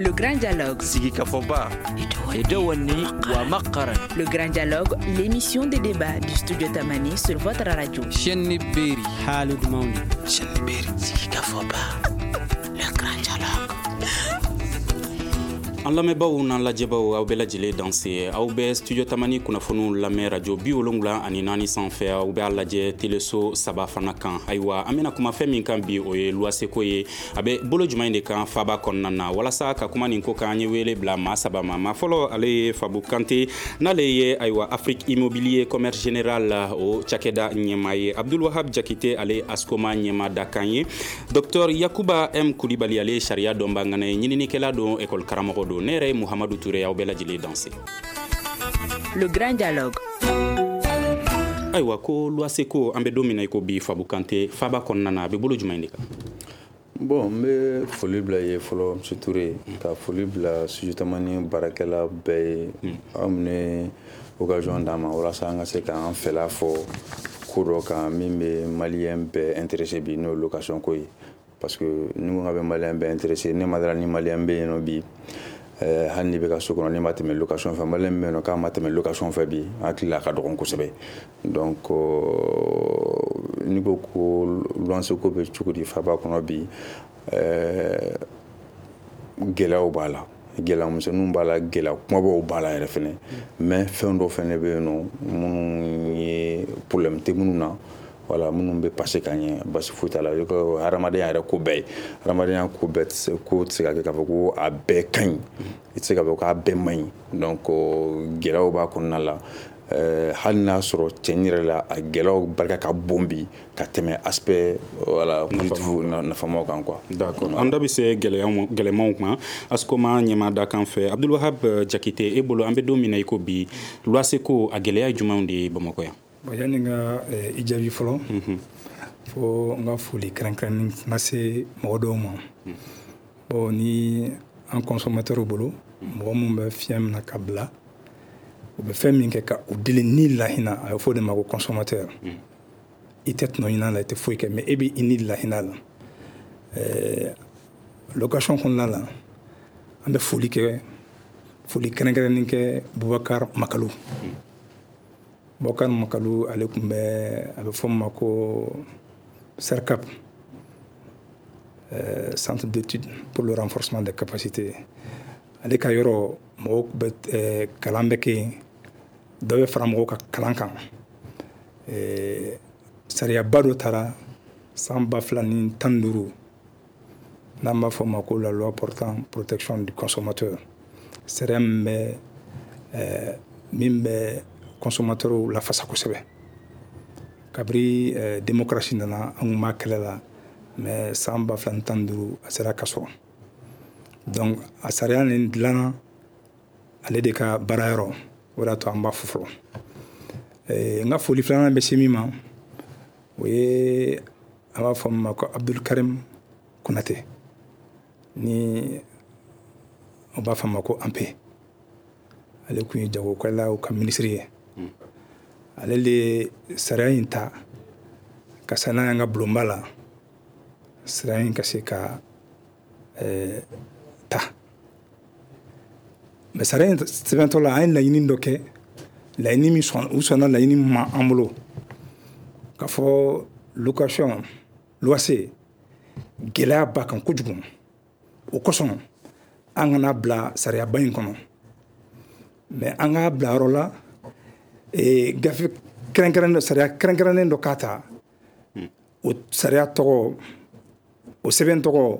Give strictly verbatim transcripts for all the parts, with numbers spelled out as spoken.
Le Grand Dialogue. Sigi Kafoba. Edouani wa Makaran. Le Grand Dialogue, l'émission de débat du studio Tamani sur votre radio. Chenni Beri. Halid Mauni. Chenni Beri. Sigi Kafoba. Le Grand Dialogue. An lamɛnbaaw n'an lajɛbaaw aw bɛɛ lajɛlen danse aw bɛ studio tamani kunnafoniw lamɛn radio bi wolonwula ani naani sanfɛ aw bɛ a lajɛ teleso saba fana kan ayiwa an bɛna kuma fɛn min kan bi o ye luwaseko ye a bɛ bolo jumɛn de kan faba kɔnɔna na walasa ka kuma nin ko kan an ye wele bila maa saba ma maa fɔlɔ ale ye Fabu Kante n'ale ye ayiwa Afrique Immobilier Commerce Général o cakɛda ɲɛmaa ye Abdul Wahab Jakite ale Askoma ɲɛmaa da kan ye Docteur Yakuba M Kulibali ale sariya dɔnbagana ye ɲininikɛla don école karamɔgɔ don ne yɛrɛ ye Muhammadu Touré aw bɛɛ lajɛlen danse. Le Grand Dialogue. Ayiwa ko luwaseko an bɛ don min na i ko bi Fabu Kante faba kɔnɔna na a bɛ bolo jumɛn de kan. Bon n bɛ foli bila ye fɔlɔ Monsieur Touré ka foli bila studio tamani baarakɛla bɛɛ ye aw minnu occasion d'an ma walasa an ka se k'an fɛla fɔ ko dɔ kan min bɛ maliyɛn bɛɛ intéressé bi n'o ye location ko ye parce que ni ko ka bɛ maliyɛn bɛɛ intéressé ne ma dara ni maliyɛn bɛ yen nɔ bi hali ni bɛ ka so kɔnɔ ni ma tɛmɛ location fɛ maliyɛn bɛ yen nɔ k'a ma tɛmɛ location fɛ bi hakili a ka dɔgɔn kosɛbɛ donc ni ko ko luwanseko bɛ cogo di faba kɔnɔ bi gɛlɛyaw b'a la gɛlɛyamisɛnninw b'a la gɛlɛya kumabaw b'a la yɛrɛ fɛnɛ mais fɛn dɔ fɛnɛ bɛ yen nɔ minnu ye problème tɛ minnu na voilà minnu bɛ passé ka ɲɛ basi foyi t'a la ko hadamadenya yɛrɛ ko bɛɛ ye hadamadenya ko bɛɛ tɛ se ko tɛ se ka kɛ k'a fɔ ko a bɛɛ ka ɲi i tɛ se k'a fɔ k'a bɛɛ man ɲi donc gɛlɛyaw b'a kɔnɔna la hali n'a sɔrɔ cɛn yɛrɛ la a gɛlɛyaw barika ka bon bi ka tɛmɛ aspect voilà positif nafamaw kan quoi. D'accord an da bɛ se gɛlɛmanw ma Askoma ɲɛmaa da kan fɛ Abdul Wahab Jakite e bolo an bɛ don min na i ko bi luwaseko a gɛlɛya ye jumɛnw de ye Bamakɔ yan. Bon, yani nga i jaabi fɔlɔ fo n ka foli kɛrɛnkɛrɛnnen lase mɔgɔ dɔw ma bon ni an consommateurs bolo mɔgɔ minnu bɛ fiɲɛ minɛ ka bila u bɛ fɛn min kɛ ka u deli ni lahina a bɛ fɔ o de ma ko consommateur i tɛ tɔnɔ ɲini a la i tɛ foyi kɛ mais e bɛ i ni lahina la location kɔnɔna la an bɛ foli kɛ foli kɛrɛnkɛrɛnnen kɛ Bubakar Makalu Bubakar Makalu ale tun bɛ a bɛ fɔ ma ko CERCAP Centre d'études pour le renforcement des capacités ale ka yɔrɔ mɔgɔw bɛ kalan bɛ kɛ yen dɔ bɛ fara mɔgɔw ka kalan kan sariyaba dɔ taara san ba fila ni tan ni duuru n'an b'a fɔ ma ko la loi portant protection du consommateur sariya min bɛ min bɛ consommateurs lafasa kosɛbɛ kabiri démocratie nana an kun b'a kɛlɛ la mais san ba fila ni tan ni duuru a sera ka sɔrɔ donc a sariya nin dilanna ale de ka baarayɔrɔ o de y'a to an b'a fɔ fɔlɔ n ka foli filanan bɛ se min ma o ye an b'a fɔ min ma ko Abdul Karim Konate ni o b'a fɔ ma ko Anpe ale kun ye jagokɛlaw ka ministre ye ale de sariya in ta ka se n'a y'an ka bulonba la sariya in ka se ka ta mais sariya in sɛbɛntɔ la an ye laɲini dɔ kɛ laɲini min sɔn u sɔnna laɲini min ma an bolo k'a fɔ location luwase gɛlɛya b'a kan kojugu o kosɔn an kana bila sariyaba in kɔnɔ mais an k'a bila yɔrɔ la gafe kɛrɛnkɛrɛnnen dɔ sariya kɛrɛnkɛrɛnnen dɔ k'a ta o sariya tɔgɔ o sɛbɛn tɔgɔ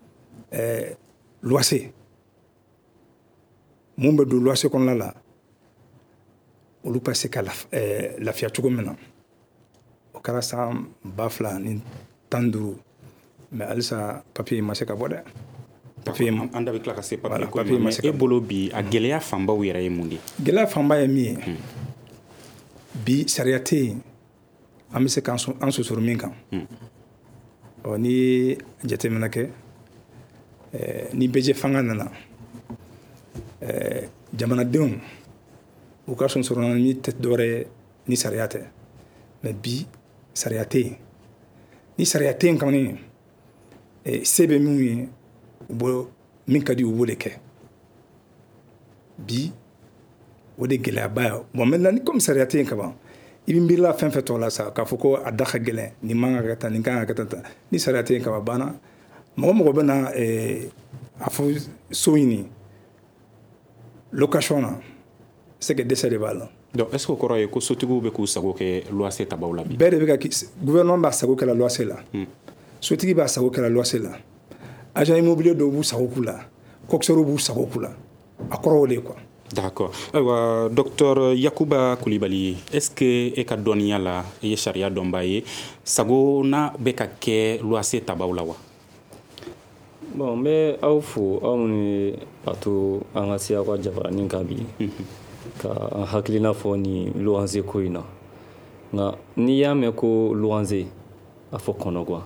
luwase mun bɛ don luwase kɔnɔna la olu ka se ka lafiya cogo min na o kɛra san ba fila ni tan duuru mais halisa papiye ma se ka bɔ dɛ papiye ma an da bɛ tila ka se papiye ko ma mais e bolo bi a gɛlɛya fanbaw yɛrɛ ye mun de ye gɛlɛya fanba ye min ye bi sariya tɛ yen an bɛ se k'an sosoro min kan ɔ n'i ye jateminɛ kɛ ni bɛjɛ fanga nana jamanadenw u ka sonsoro ni tɛ dɔwɛrɛ ye ni sariya tɛ mais bi sariya tɛ yen ni sariya tɛ yen kɔni se bɛ min ye u bɛ min ka di u b'o de kɛ bi o de gɛlɛyaba ye bon maintenant ni commissariat tɛ yen ka ban i bɛ miirila fɛn fɛn tɔ la sa k'a fɔ ko a da ka gɛlɛn nin man ka kɛ tan nin kan ka kɛ tan ni sariya tɛ yen ka ban banna mɔgɔ mɔgɔ bɛ na a fɔ so ɲini location na c'est que dɛsɛ de b'a la. donc est ce que o kɔrɔ ye ko sotigiw bɛ k'u sago kɛ luwanse tabaw la bi. bɛɛ de bɛ ka gouvernement b'a sago kɛ la luwanse la sotigi b'a sago kɛ la luwanse la agent immobilier dɔw b'u sago k'u la coxeur b'u sago k'u la a kɔrɔ o de ye quoi. d'accord ayiwa docteur Yakuba Kulibali est ce que e ka dɔnniya la i ye sariya dɔnbaa ye sago n'a bɛ ka kɛ luwanse tabaw la wa. bon n bɛ aw fo aw minnu a to an ka se aw ka jabaranin kan bi ka an hakilina fɔ ni luwanse ko in na nka n'i y'a mɛn ko luwanse a fɔ kɔnɔguwan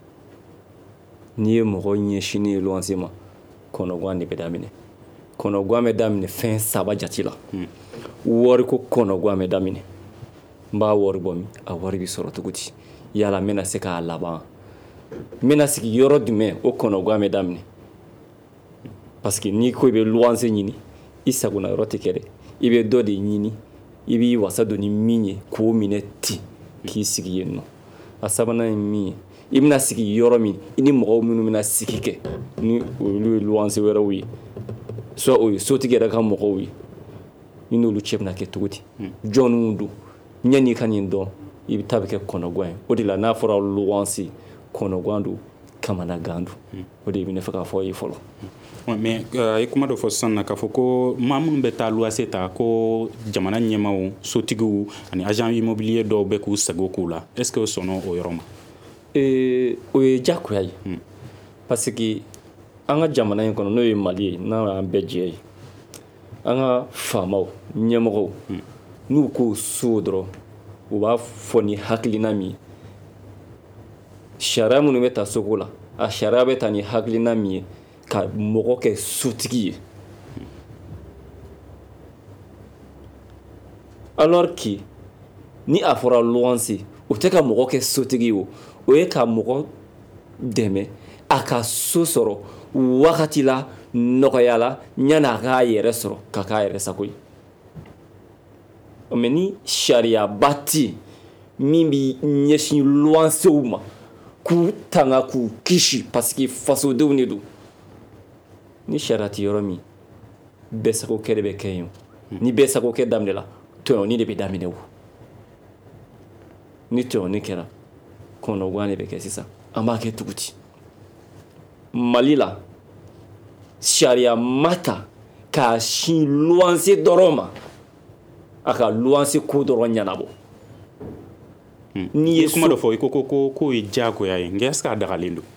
n'i ye mɔgɔ ɲɛsinin ye luwanse ma kɔnɔguwan de bɛ daminɛ kɔnɔguwan bɛ daminɛ fɛn saba jati la wari ko kɔnɔguwan bɛ daminɛ n b'a wari bɔ min a wari bɛ sɔrɔ cogo di yala n bɛna se k'a laban n bɛna sigi yɔrɔ jumɛn o kɔnɔguwan bɛ daminɛ parce que n'i ko i bɛ luwanse ɲini i sagona yɔrɔ tɛ kɛ dɛ i bɛ dɔ de ɲini i b'i wasa don ni min ye k'o minɛ ten k'i sigi yen nɔ a sabanan ye min ye i bɛna sigi yɔrɔ min i ni mɔgɔw minnu bɛna sigi kɛ ni olu ye luwanse wɛrɛw ye soit o ye sotigi yɛrɛ ka mɔgɔw ye i n'olu cɛ bɛna kɛ cogo di jɔnniw don ɲani ka nin dɔn i bɛ taa bɛ kɛ kɔnɔguwan ye o de la n'a fɔra luwanse kɔnɔguwan don kamanagan don o de bɛ ne fɛ k'a fɔ ye fɔlɔ. mais i kuma dɔ fɔ sisan na k'a fɔ ko maa minnu bɛ taa luwanse ta ko jamana ɲɛmaw sotigiw ani agent immobilier dɔw bɛ k'u sago k'u la est ce que o sɔnna o yɔrɔ ma. ee o ye diyagoya ye parce que an ka jamana in kɔnɔ n'o ye Mali ye n'an y'an bɛɛ jɛ ye an ka faamaw ɲɛmɔgɔw n'u k'o so dɔrɔn u b'a fɔ ni hakilina min ye sariya minnu bɛ ta soko la a sariya bɛ ta ni hakilina min ye ka mɔgɔ kɛ sotigi ye alors que ni a fɔra luwanse o tɛ ka mɔgɔ kɛ sotigi ye o o ye ka mɔgɔ dɛmɛ a ka so sɔrɔ wagati la nɔgɔya la yanni a k'a yɛrɛ sɔrɔ ka k'a yɛrɛ sago ye mais ni sariyaba tɛ min bɛ ɲɛsin luwansew ma k'u tanga k'u kisi parce que fasodenw de don ni sariya tɛ yɔrɔ min bɛɛ sagokɛ de bɛ kɛ yen ni bɛɛ sagokɛ daminɛna tɔɲɔni de bɛ daminɛ o ni tɔɲɔni kɛra kɔnɔguwan de bɛ kɛ sisan an b'a kɛ cogo di Mali la sariya ma ta k'a sin luwanse dɔrɔn ma a ka luwanse ko dɔrɔn ɲɛnabɔ n'i ye kuma dɔ fɔ i ko ko k'o ye diyagoya ye nka est ce que a dagalen don.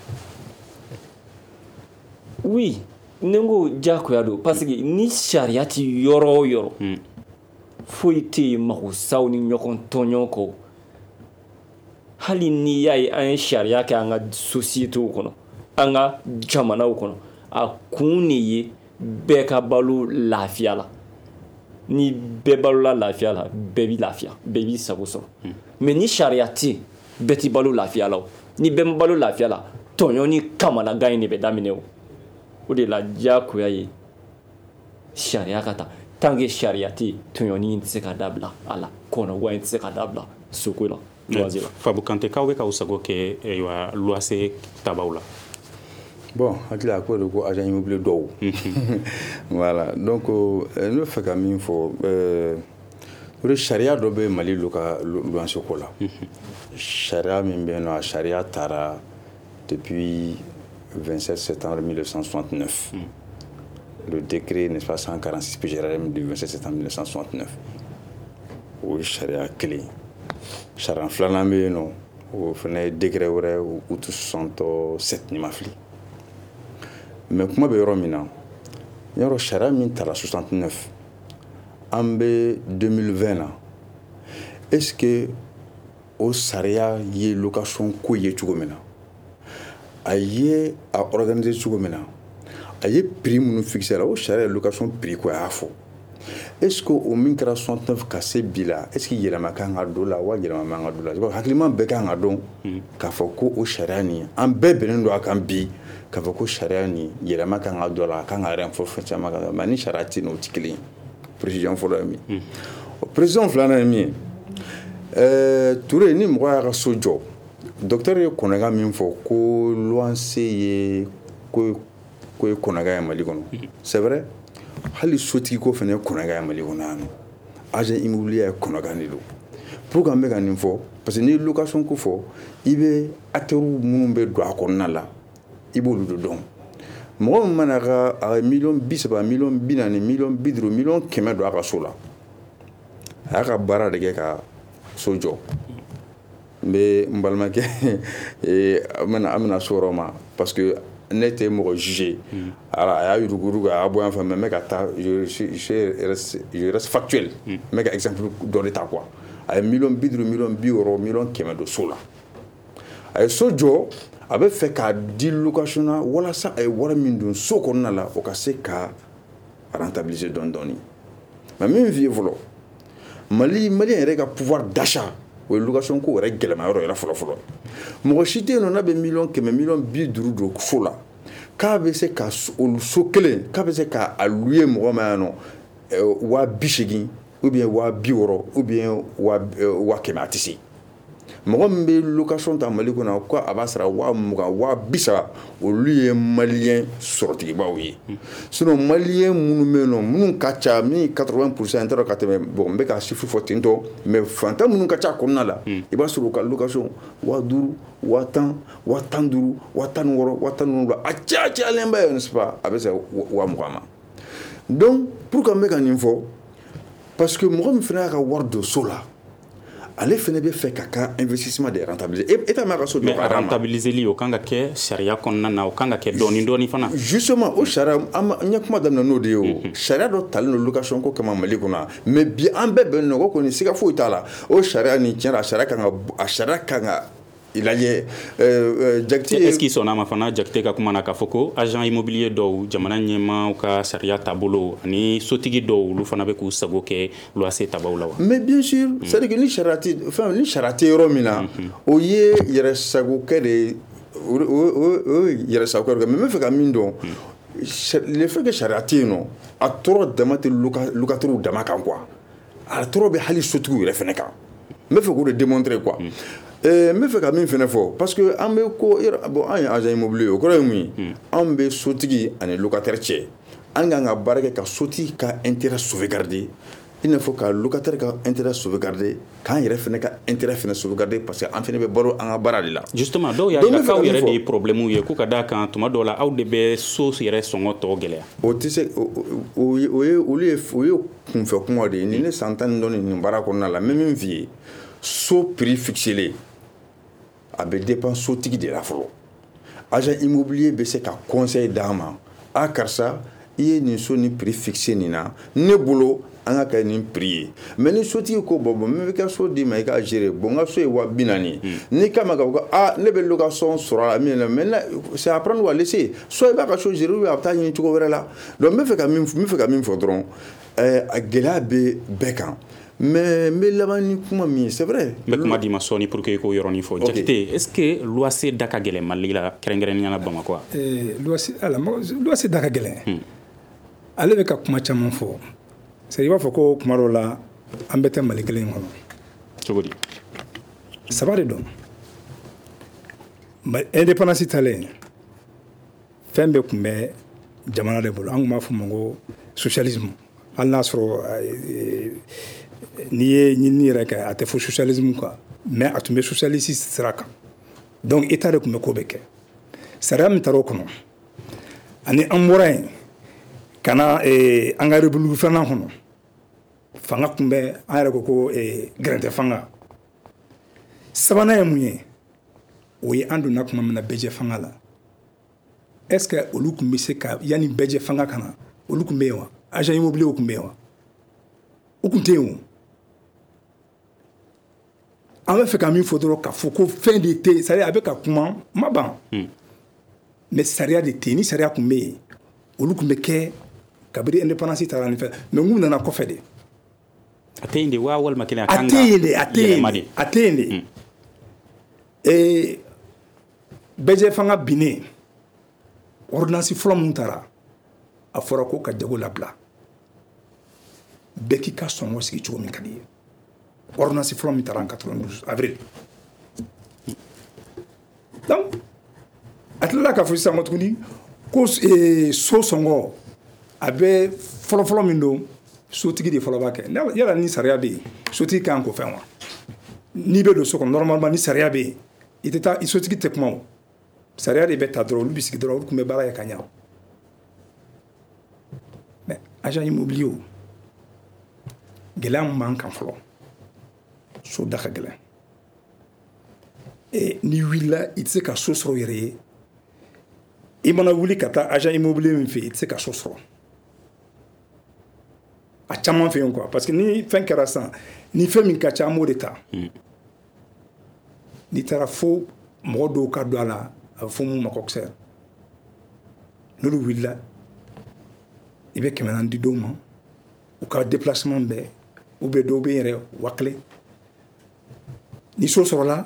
oui ne ko diyagoya don parce que ni sariya tɛ yɔrɔ o yɔrɔ foyi tɛ yen magosaw ni ɲɔgɔn tɔɲɔ kɔ hali n'i y'a ye an ye sariya kɛ an ka sociétéw kɔnɔ an ka jamanaw kɔnɔ a kun de ye bɛɛ ka balo lafiya la ni bɛɛ balola lafiya la bɛɛ bɛ lafiya bɛɛ b'i sago sɔrɔ mais ni sariya tɛ yen bɛɛ tɛ balo lafiya la o ni bɛɛ ma balo lafiya la tɔɲɔ ni kamanagan in de bɛ daminɛ o o de la diyagoya ye sariya ka ta tant que sariya tɛ yen tɔɲɔni in tɛ se ka dabila a la kɔnɔguwan in tɛ se ka dabila soko la. Fabou Kanté k'aw bɛ k'aw sago kɛ luwanse tabaw la. bon hakili a ko de ko agent immobilier dɔw voilà donc ne bɛ fɛ ka min fɔ o de sariya dɔ bɛ Mali lo ka luwanse ko la sariya min bɛ yen nɔ a sariya taara depuis vingt-sept septembre mille neuf cent soixante-neuf le décret n'est-ce pas cent quarante-six P G R M du vingt-sept septembre mille neuf cent soixante-neuf o ye sariya kelen sariya filanan bɛ yen nɔ o fana ye décret wɛrɛ août soixante-sept ni ma fili mais kuma bɛ yɔrɔ min na yɔrɔ sariya min tara soixante-neuf an bɛ deux mille vingt na est-ce que o sariya ye location ko ye cogo min na a ye a organiser cogo min na a ye prix minnu fixé la o sariya ye location prix ko a y'a fɔ est-ce que au min kɛra soixante-neuf ka se bi la est-ce que yɛlɛma kan ka don la wa yɛlɛma man ka don la hakiliman bɛɛ kan ka dɔn k'a fɔ ko o sariya nin an bɛɛ bɛnnen don a kan bi k'a fɔ ko sariya nin yɛlɛma kan ka don la a kan ka renforcer fɛn caman kan mais ni sariya tɛ n'o tɛ kelen ye président fɔlɔ ye min ye président filanan ye min ye ɛɛ Ture ni mɔgɔ y'a ka so jɔ docteur ye kɔnɔga min fɔ ko luwanse ye ko ko ye kɔnɔga ye Mali kɔnɔ c'est vrai hali sotigi ko fana ye kɔnɔga ye Mali kɔnɔ yan nɔ agent immobilier ye kɔnɔga de don pour que an bɛ ka nin fɔ parce que ni location ko fɔ i bɛ acteurs minnu bɛ don a kɔnɔna la i b'olu de dɔn mɔgɔ min mana ka a ye miliyɔn bi saba miliyɔn bi naani miliyɔn bi duuru miliyɔn kɛmɛ don a ka so la a y'a ka baara de kɛ ka so jɔ n bɛ n balimakɛ an bɛna so yɔrɔ ma parce que ne tɛ mɔgɔ juger alors a y'a yurugu-yurugu a y'a bɔ yan fɛ mais n bɛ ka taa je reste factuel n bɛ ka exemple dɔ de ta quoi a ye miliyɔn bi duuru miliyɔn bi wɔɔrɔ miliyɔn kɛmɛ don so la a ye so jɔ a bɛ fɛ k'a di location na walasa a ye wari min don so kɔnɔna la o ka se ka rentabiliser dɔɔni dɔɔni mais min f'i ye fɔlɔ Mali Malien yɛrɛ ka pouvoir d'achat o ye location ko yɛrɛ gɛlɛma yɔrɔ yɛrɛ fɔlɔ fɔlɔ mɔgɔ si tɛ yen nɔ n'a bɛ miliyɔn kɛmɛ miliyɔn bi duuru don so la k'a bɛ se ka o so kelen k'a bɛ se k'a louer mɔgɔ ma yan nɔ waa bi seegin ou bien waa bi wɔɔrɔ ou bien waa waa kɛmɛ a tɛ se mɔgɔ min bɛ location ta Mali kɔnɔ ko a b'a sara waa mugan waa bi saba olu ye Malien sɔrɔtigibaw ye sinon Malien minnu bɛ yen nɔ minnu ka ca min quatre-vingts pour cent n tɛ dɔn ka tɛmɛ bon n bɛ ka chiffre fɔ ten tɔ mais fantan minnu ka ca kɔnɔna la i b'a sɔrɔ u ka location waa duuru waa tan waa tan duuru waa tan ni wɔɔrɔ waa tan ni wolonwula a caya cayalenba ye n'est-ce pas a bɛ se waa mugan ma donc pour que n bɛ ka nin fɔ parce que mɔgɔ min fana y'a ka wari don so la ale fana bɛ fɛ ka ka investissement de rentabiliser et ta ma ka so jɔ ka rentabiliser li o kan ka kɛ sariya kɔnɔna na o kan ka kɛ dɔɔni dɔɔni fana justement o sariya an ɲɛ kuma daminɛ n'o de ye o sariya dɔ talen don location ko kama Mali kɔnɔ mais bi an bɛɛ bɛnnen don ko kɔni siga foyi t'a la o sariya nin tiɲɛ a sariya kan ka a sariya kan ka lajɛ Jakite est-ce qu'il sɔnna ma fana Jakite ka kuma na k'a fɔ ko agent immobilier dɔw jamana ɲɛmaaw ka sariya taabolo ani sotigi dɔw olu fana bɛ k'u sago kɛ loyer tabaw la wa mais bien sûr c'est à dire que ni sariya tɛ fɛn ni sariya tɛ yɔrɔ min na o ye yɛrɛsagokɛ de o ye yɛrɛsagokɛ de mais n bɛ fɛ ka min dɔn le fait que sariya tɛ yen nɔ a tɔɔrɔ dama tɛ locataires dama kan quoi a tɔɔrɔ bɛ hali sotigiw yɛrɛ fana kan n bɛ fɛ k'o de démontrer quoi n bɛ fɛ ka min fana fɔ parce que an bɛ ko bon an ye agent immobilier o kɔrɔ ye mun ye an bɛ sotigi ani locataire cɛ an kan ka baara kɛ ka sotigi ka intérêt sauvegarder il ne faut ka locataire ka intérêt sauvegarder k'an yɛrɛ fana ka intérêt fana sauvegarder parce que an fana bɛ balo an ka baara de la justement dɔw y'a jira k'aw yɛrɛ de ye problème ye ko ka d'a kan tuma dɔw la aw de bɛ so yɛrɛ sɔngɔ tɔ gɛlɛya o tɛ se o ye olu ye o ye kunfɛ kuma de ye ni ne san tan ni dɔɔni nin baara kɔnɔna la n bɛ min f'i ye so prix fixé a bɛ dépend sotigi de la fɔlɔ agent immobilier bɛ se ka conseil d'an ma a karisa i ye nin so ni prix fixé nin na ne bolo an ka kɛ nin prix ye mais ni sotigi ko bɔ bɔ min bɛ ka so d'i ma i k'a gérer bon n ka so ye waa bi naani n'i k'a ma k'a fɔ ko ah ne bɛ location sɔrɔ a la min na maintenant c'est à prendre ou à laisser soit i b'a ka so gérer ou bien a bɛ taa ɲini cogo wɛrɛ la donc n bɛ fɛ ka min n bɛ fɛ ka min fɔ dɔrɔn a gɛlɛya bɛ bɛɛ kan mais n bɛ laban ni kuma min ye c'est vrai n bɛ kuma d'i ma sɔɔni pour que i k'o yɔrɔnin fɔ Jakite est-ce que loyer da ka gɛlɛn Mali la kɛrɛnkɛrɛnnenya la Bamakɔ wa loyer ala loyer da ka gɛlɛn ale bɛ ka kuma caman fɔ c'est i b'a fɔ ko kuma dɔw la an bɛ tɛ Mali kelen kɔnɔ cogo di saba de don indépendance talen fɛn bɛɛ tun bɛ jamana de bolo an tun b'a fɔ ma ko socialisme hali n'a sɔrɔ n'i ye ɲinini yɛrɛ kɛ a tɛ fɔ socialisme quoi mais a tun bɛ socialiste sira kan donc état de tun bɛ ko bɛ kɛ sariya min taara o kɔnɔ ani an bɔra yen ka na an ka république filanan kɔnɔ fanga tun bɛ an yɛrɛ ko ko gɛrɛntɛ fanga sabanan ye mun ye o ye an donna tuma min na bɛɛjɛ fanga la est ce que olu tun bɛ se ka yanni bɛɛjɛ fanga ka na olu tun bɛ yen wa agent immobilier tun bɛ yen wa o tun tɛ yen o an bɛ fɛ ka min fɔ dɔrɔn k'a fɔ ko fɛn de tɛ c'est à dire a bɛ ka kuma ma ban mais sariya de tɛ yen ni sariya tun bɛ yen olu tun bɛ kɛ kabiri indépendance taara nin fɛ mais mun nana kɔfɛ de a tɛ yen de wa walima kelen a a kan tɛ ka yen de a tɛ yen yɛlɛma de de a tɛ yen de ee bɛjɛ fanga binnen ordonnance fɔlɔ mun taara a fɔra ko ka jago labila bɛɛ k'i ka sɔngɔ sigi cogo min ka di ye ordonnance fɔlɔ min taara en quatre-vingt-douze avril donc a tilala k'a fɔ sisan ko tuguni ko so sɔngɔ a bɛ fɔlɔfɔlɔ min don sotigi de fɔlɔ b'a kɛ yala ni sariya bɛ yen sotigi kan k'o fɛn wa n'i bɛ don so kɔnɔ normalement ni sariya bɛ yen i tɛ taa sotigi tɛ kuma o sariya de bɛ ta dɔrɔn olu bɛ sigi dɔrɔn olu tun bɛ baara kɛ ka ɲa mais agent immobilier o gɛlɛya min b'an kan fɔlɔ so da ka gɛlɛn n'i wulila i tɛ se ka so sɔrɔ i yɛrɛ ye i mana wuli ka taa agent immobilier min fɛ yen i tɛ se ka so sɔrɔ a caman fɛ yen quoi parce que ni fɛn kɛra sisan ni fɛn min ka ca an b'o de ta n'i taara fo mɔgɔ dɔw ka don a la a bɛ fɔ mun ma ko kisɛ n'olu wulila i bɛ kɛmɛ naani di dɔw ma u ka déplacement bɛɛ ou bien dɔw bɛ yen yɛrɛ wa kelen ni so sɔrɔla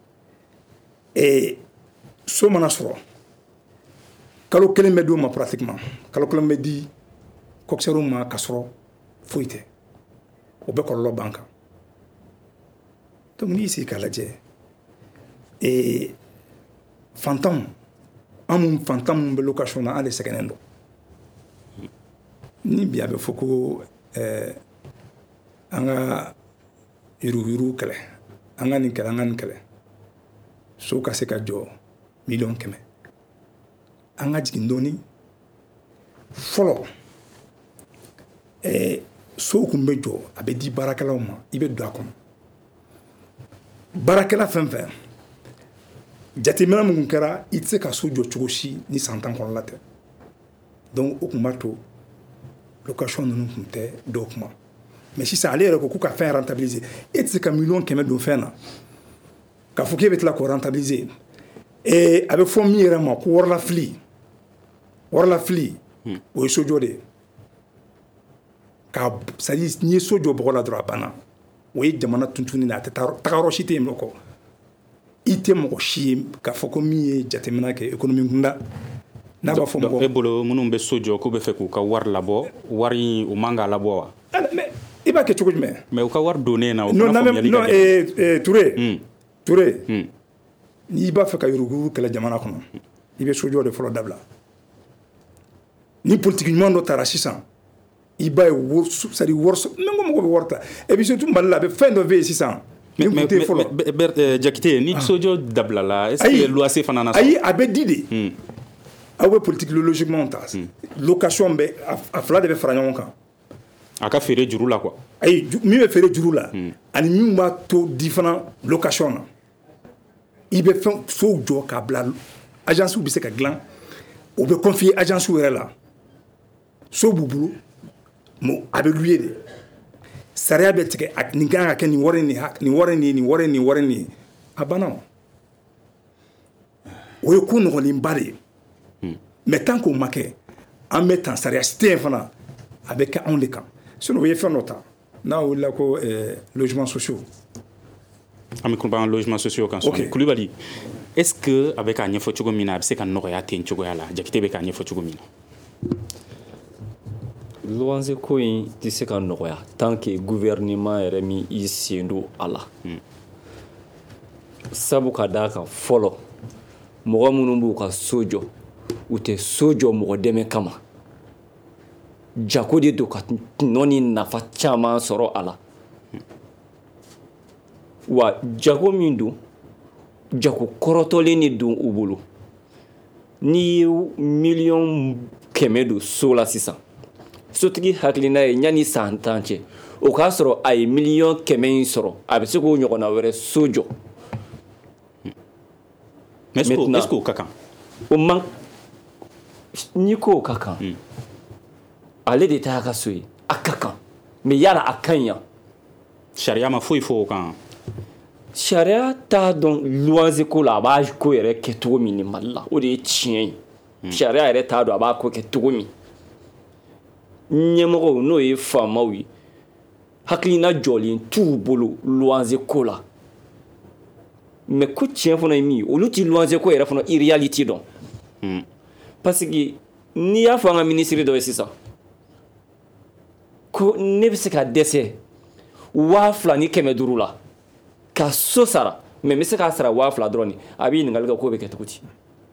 ee so mana sɔrɔ kalo kelen bɛ d'u ma pratiquement kalo kelen bɛ di kokisɛriw ma ka sɔrɔ foyi tɛ o bɛ kɔlɔlɔ b'an kan donc n'i y'i sigi k'a lajɛ ee fantanw an mun fantan mun bɛ location na an de sɛgɛnnen don ni bi a bɛ fɔ ko ɛɛ an ka yurugu-yurugu kɛlɛ an ka nin kɛlɛ an ka nin kɛlɛ so ka se ka jɔ miliyɔn kɛmɛ an ka jigin dɔɔni fɔlɔ ɛɛ sow kun bɛ jɔ a bɛ di baarakɛlaw ma i bɛ don a kɔnɔ baarakɛla fɛn fɛn jateminɛ min kun kɛra i tɛ se ka so jɔ cogo si ni san tan kɔnɔna tɛ donc o kun b'a to location ninnu kun tɛ dɔw kuma mais sisan ale yɛrɛ ko k'u ka fɛn rentabiliser e tɛ se ka miliyɔn kɛmɛ don fɛn na k'a fɔ k'e bɛ tila k'o rentabiliser ee a bɛ fɔ min yɛrɛ ma ko wɔrɔlafili wɔrɔlafili o ye sojɔ de ye ka c'est à dire n'i ye so jɔ bɔgɔ la dɔrɔn a banna o ye jamana tuntunni na a tɛ tagayɔrɔ si tɛ yen nɔ kɔ i tɛ mɔgɔ si ye k'a fɔ ko min ye jateminɛ kɛ économie kunda n'a b'a fɔ mɔgɔ e bolo minnu bɛ so jɔ k'u bɛ fɛ k'u ka wari labɔ wari u man k'a labɔ wa mais i b'a kɛ cogo jumɛn mais u ka wari donnen na o non fana faamuyali ka gɛlɛn Touré Touré n'i b'a fɛ ka yurugu-yurugu kɛlɛ jamana kɔnɔ i bɛ sojɔ de fɔlɔ dabila ni politique ɲuman dɔ taara sisan i b'a ye wari c'est à dire wari sɔrɔ même ko mɔgɔ bɛ wari ta et puis surtout Mali la a bɛ fɛn dɔ bɛ yen sisan mais mais Jakite ni sojɔ dabila la est-ce que luwanse fana na sɔrɔ ayi a bɛ di de aw bɛ politique logiquement ta location bɛ a fila de bɛ fara ɲɔgɔn kan a ka feere juru la quoi ayi min bɛ feere juru la ani min b'a to di fana location na i bɛ fɛn sow jɔ k'a bila agence bɛ se ka dilan o bɛ confier agence yɛrɛ la so b'u bolo mais a bɛ louer de sariya bɛ tigɛ nin kan ka kɛ nin wari nin nin wari nin nin wari nin wari nin a banna o ye ko nɔgɔlenba de ye mais tant qu'o ma kɛ an bɛ tan sariya si tɛ yen fana a bɛ kɛ anw de kan sinon o ye fɛn dɔ ta n'a wulila ko logements sociaux an bɛ kuma logements sociaux kan sɔn Kulibali est-ce que a bɛ k'a ɲɛfɔ cogo min na a bɛ se ka nɔgɔya ten cogoya la Jakite bɛ k'a ɲɛfɔ cogo min na luwanse ko in tɛ se ka nɔgɔya tant que gouvernement yɛrɛ min i sen don a la sabu ka d'a kan fɔlɔ mɔgɔ minnu b'u ka so jɔ u tɛ so jɔ mɔgɔ dɛmɛ kama jago de don ka nɔ ni nafa caman sɔrɔ a la wa jago min don jago kɔrɔtɔlen de don u bolo n'i ye miliyɔn kɛmɛ don so la sisan sotigi hakilina ye ɲani san tan cɛ o k'a sɔrɔ a ye miliyɔn kɛmɛ in sɔrɔ a bɛ se k'o ɲɔgɔnna wɛrɛ so jɔ mais est-ce que o ka kan o man n'i ko o ka kan ale de t'a ka so ye a ka kan mais yala a ka ɲi yan sariya ma foyi fɔ o kan sariya t'a dɔn luwanse ko la a b'a ko yɛrɛ kɛ cogo min ni Mali la o de ye tiɲɛ ye sariya yɛrɛ t'a dɔn a b'a ko kɛ cogo min ɲɛmɔgɔw n'o ye faamaw ye hakilina jɔlen t'u bolo luwanze ko la mais ko tiɲɛ fana ye min ye olu ti luwanze ko yɛrɛ fana i reality dɔn mm. parce que n'i y'a fɔ an ka ministre dɔ ye sisan ko ne bɛ se ka dɛsɛ waa fila ni kɛmɛ duuru la ka so sara mais n bɛ se k'a sara waa fila dɔrɔn de a b'i ɲininkali kɛ k'o bɛ kɛ cogo di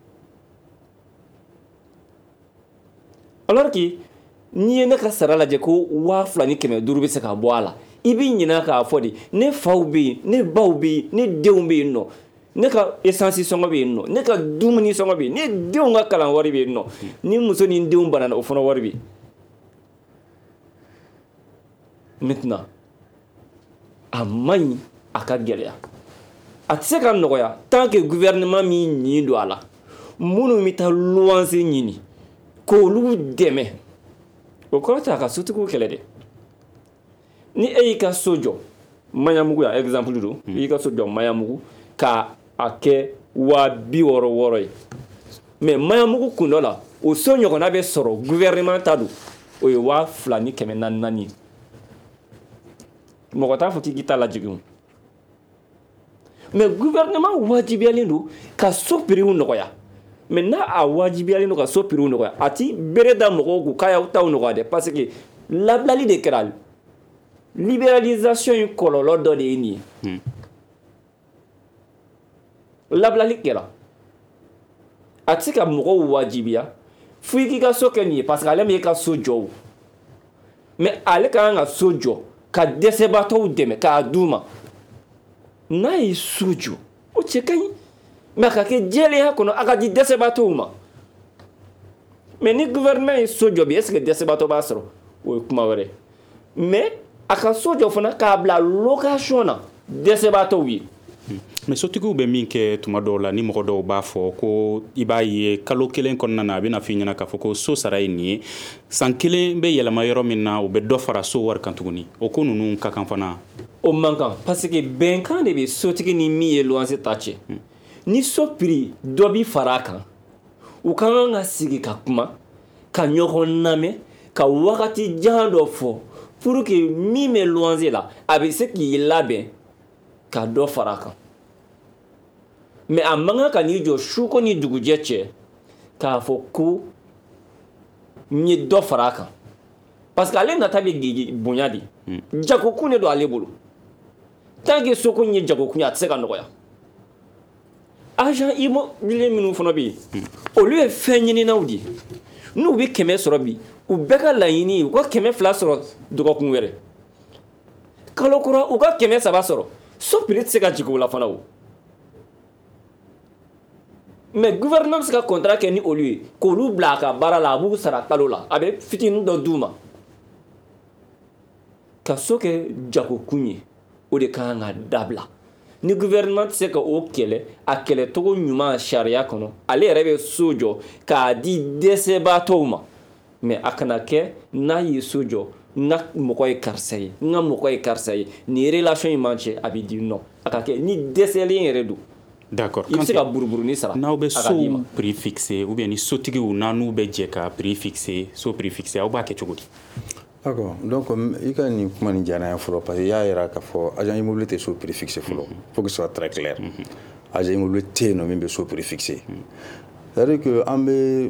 alors que n'i ye ne ka sara lajɛ ko waa fila ni kɛmɛ duuru bɛ se ka bɔ a la i b'i ɲininka k'a fɔ de ne faw bɛ yen ne baw bɛ yen ne denw bɛ yen nɔ ne ka essence sɔngɔ bɛ yen nɔ ne ka dumuni sɔngɔ bɛ yen ne denw ka kalan wari bɛ yen nɔ ni muso ni denw banana o fana wari bɛ yen maintenant a man ɲi a ka gɛlɛya a tɛ se ka nɔgɔya tant que gouvernement min ɲi don a la minnu bɛ taa luwanse ɲini k'olu dɛmɛ o kɔrɔ tɛ a ka sotigiw kɛlɛ dɛ ni e y'i ka so jɔ maɲamugu ya exemple don i y'i ka so jɔ maɲamugu ka a kɛ waa bi wɔɔrɔ wɔɔrɔ ye mais maɲamugu kun dɔ la o so ɲɔgɔnna bɛ sɔrɔ gouvernement ta don o ye waa fila ni kɛmɛ naani naani ye mɔgɔ t'a fɔ k'i k'i ta lajigin mais gouvernement wajibiyalen don ka so prix nɔgɔya mais n'a a wajibiyalen don ka so prix nɔgɔya a ti bere da mɔgɔw kun k'a y'aw taw nɔgɔya dɛ parce que labilali de kɛra libéralisation in kɔlɔlɔ dɔ de ye nin ye hmm. labilali kɛra a tɛ se ka mɔgɔw wajibiya fo i k'i ka so kɛ nin ye parce que ale ma i ka so jɔ o mais ale ka kan ka so jɔ ka dɛsɛbaatɔw dɛmɛ k'a d'u ma n'a ye so jɔ o cɛ ka ɲi mais a ka kɛ jɛlenya kɔnɔ a ka di dɛsɛbaatɔw ma mais ni gouvernement ye so jɔ bi est ce que dɛsɛbaatɔ b'a sɔrɔ o ye kuma wɛrɛ mais a ka so jɔ fana k'a bila location na dɛsɛbaatɔw ye mais sotigiw bɛ min kɛ tuma dɔw la ni mɔgɔ dɔw b'a fɔ ko i b'a ye kalo kelen kɔnɔna na a bɛna f'i ɲɛna k'a fɔ ko so sara ye nin ye san kelen bɛ yɛlɛma yɔrɔ min na u bɛ dɔ fara so wari kan tuguni o ko ninnu ka kan fana o man kan parce que bɛnkan de bɛ sotigi ni min ye luwanse ta cɛ hmm. ni so prix dɔ bi fara a kan u ka kan ka sigi ka kuma ka ɲɔgɔn lamɛn ka wagati jan dɔ fɔ pour que min bɛ luwanse la a bɛ se k'i labɛn ka dɔ fara a kan mais a man kan ka n'i jɔ suko ni dugujɛ cɛ k'a fɔ ko n ye dɔ fara a kan parce que ale nata bɛ gege bonya de jagokun de don ale bolo tant que soko in ye jagokun ye a tɛ se ka nɔgɔya agent immobilier minnu fana bɛ yen olu ye fɛn ɲininaw de ye n'u bɛ kɛmɛ sɔrɔ bi u bɛɛ ka laɲini ye u ka kɛmɛ fila sɔrɔ dɔgɔkun wɛrɛ kalo kura u ka kɛmɛ saba sɔrɔ so prix tɛ se ka jigin o la fana o mais gouvernement bɛ se ka contrat kɛ ni olu ye k'olu bila a ka baara la a b'u sara kalo la a bɛ fitinin dɔ d'u ma ka so kɛ jagokun ye o de kan ka dabila ni gouvernement tɛ se ka o kɛlɛ a kɛlɛcogo ɲuman sariya kɔnɔ ale yɛrɛ bɛ so jɔ k'a di dɛsɛbaatɔw ma mais a kana kɛ n'a ye so jɔ n ka mɔgɔ ye karisa ye n ka mɔgɔ ye karisa ye nin relation in man cɛ a bɛ di non a ka kɛ ni dɛsɛlen yɛrɛ don d'accord i bɛ se ka buruburu sara n'aw bɛ so prix fixé ou bien ni sotigiw n'u bɛ jɛ ka prix fixé so prix fixé aw b'a kɛ cogo di d'accord donc i ka nin kuma nin diyara n ye fɔlɔ parce que i y'a yira k'a fɔ agent immobilier tɛ so prix fixé fɔlɔ faut que ce soit très clair agent immobilier tɛ yen nɔ min bɛ so prix fixé c'est à dire que an bɛ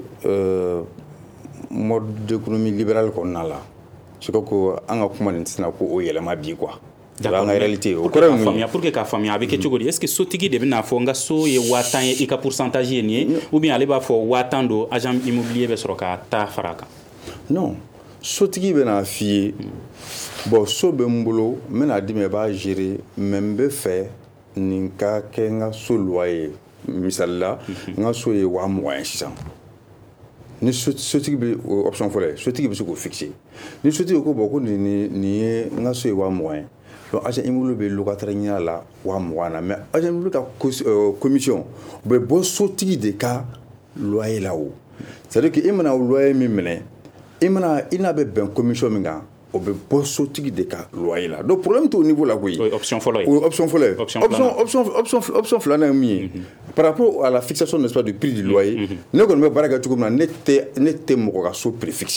mode d'économie libérale kɔnɔna la je crois que an ka kuma nin tɛna ko o yɛlɛma bi quoi d'accord réalité o kɔrɔ ye mun ye pour que k'a faamuya a bɛ kɛ cogo di est ce que sotigi de bɛna fɔ n ka so ye waa tan ye i ka pourcentage ye nin ye ou bien ale b'a fɔ waa tan don agent immobilier bɛ sɔrɔ ka ta fara a kan non sotigi bɛna f'i ye bon so bɛ n bolo n bɛna d'i ma i b'a gérer mais n bɛ fɛ nin ka kɛ n ka so loyer misali la n ka so ye waa mugan ye sisan ni sotigi bɛ o option fɔlɔ ye sotigi bɛ se k'o fixer ni sotigi ko bon ko nin nin ye n ka so ye waa mugan ye donc agent immobilier bɛ locataire ɲini a la waa mugan na mais agent immobilier ka commission o bɛ bɔ sotigi de ka loyer la o c'est à dire que i mana loyer min minɛ i mana i n'a bɛ bɛn commission min kan o bɛ bɔ sotigi de ka loyer la donc problème t'o niveau la koyi option fɔlɔ ye o option fɔlɔ ye option option option option filanan ye min ye par rapport à la fixation n'est-ce pas du prix du loyer ne kɔni bɛ baara kɛ cogo min na ne tɛ ne tɛ mɔgɔ ka so prix fixé